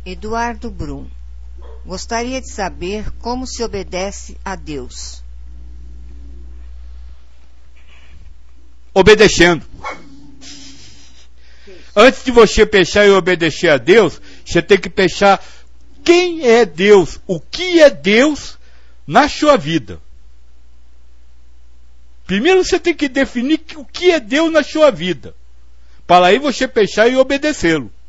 Eduardo Brum. Gostaria de saber como se obedece a Deus. Obedecendo. Antes de você pensar em obedecer a Deus, você tem que pensar quem é Deus, o que é Deus na sua vida. Primeiro você tem que definir o que é Deus na sua vida, para aí você pensar em obedecê-lo.